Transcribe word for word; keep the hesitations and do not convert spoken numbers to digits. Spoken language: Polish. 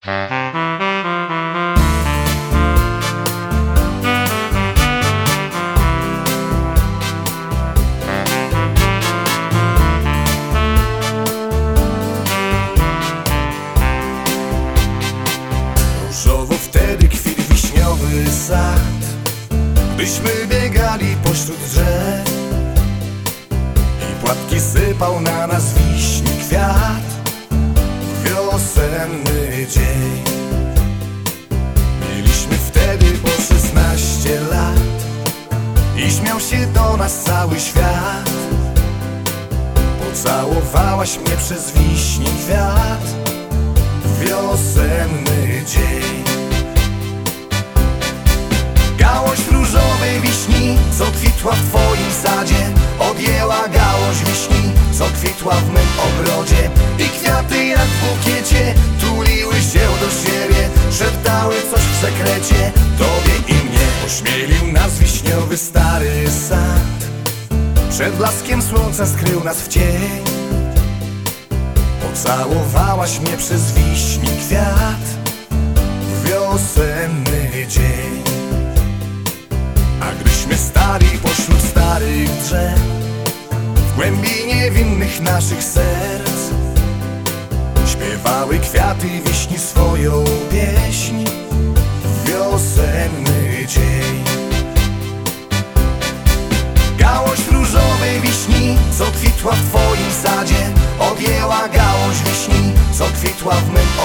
Różowo wtedy kwit wiśniowy sad, byśmy biegali pośród drzew i płatki sypał na nas wiśni kwiat. Wiosenny dzień. Mieliśmy wtedy po szesnaście lat i śmiał się do nas cały świat. Pocałowałaś mnie przez wiśni kwiat. Wiosenny dzień. Gałąź różowej wiśni, co kwitła w twoim sadzie, odjęła gałąź wiśni, co kwitła w mym ogrodzie. I kwiaty jak w bukiecie tuliły się do siebie, szeptały coś w sekrecie tobie i mnie. Ośmielił nas wiśniowy stary sad, przed blaskiem słońca skrył nas w cień. Pocałowałaś mnie przez wiśni kwiat. Wiosenny dzień. A gdyśmy stali pośród starych drzew, w głębi niewinnych naszych serc, śpiewały kwiaty wiśni swoją pieśń. Wiosenny dzień. Gałąź różowej wiśni, co kwitła w twoim sadzie, odjęła gałąź wiśni, co kwitła w mym